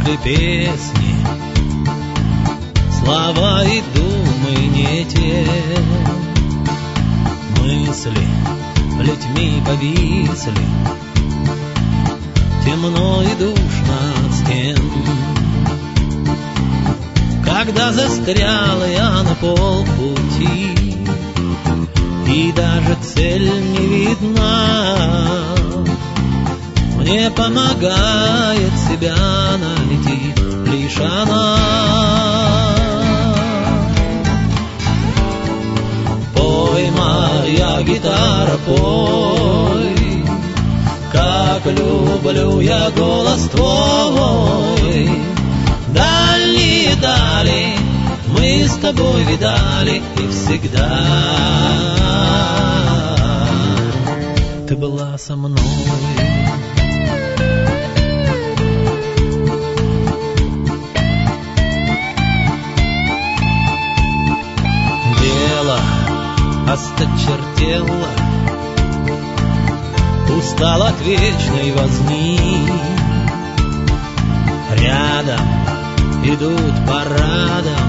Смолкли песни, слова и думы не те. Мысли плетьми повисли, темно и душно от стен. Когда застрял я на полпути, и даже цель не видна, мне помогает себя найти лишь она. Пой, моя гитара, пой, как люблю я голос твой. Дальние дали мы с тобой видали, и всегда ты была со мной. Дело осточертело, устал от вечной возни. Рядом идут парадом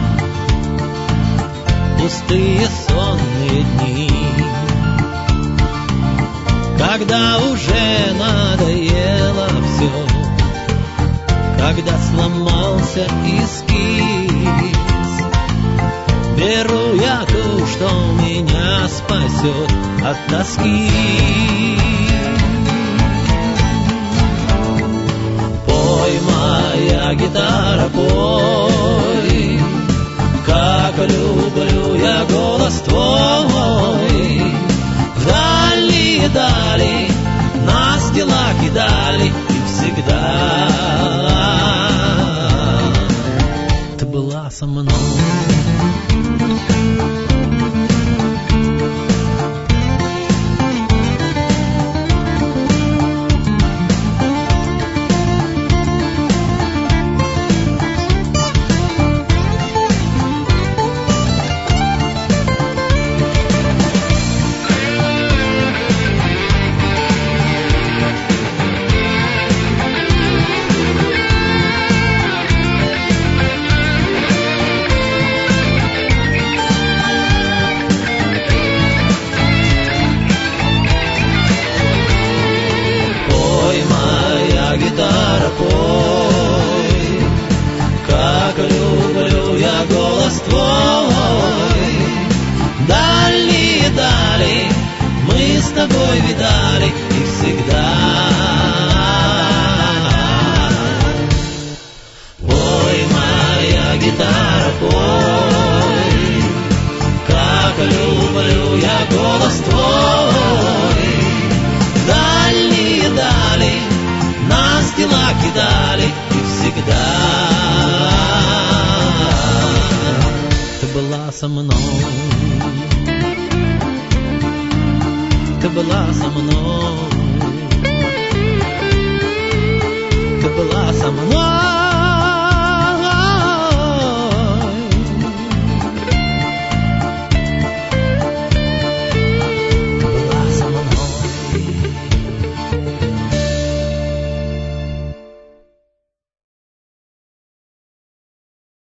пустые сонные дни. Когда уже надоело все, когда сломался эскиз, беру я ту, что меня спасет от тоски. Пой, моя гитара, пой, как люблю я голос твой. В дальние дали нас дела кидали, и всегда ты была со мной. Гитара, пой, как люблю я голос твой. Дальние дали мы с тобой видали, и всегда. Пой, моя гитара, пой, как люблю я голос твой. Дальние дали нас дела кидали, и всегда ты была со мной. Ты была со мной. Ты была со мной.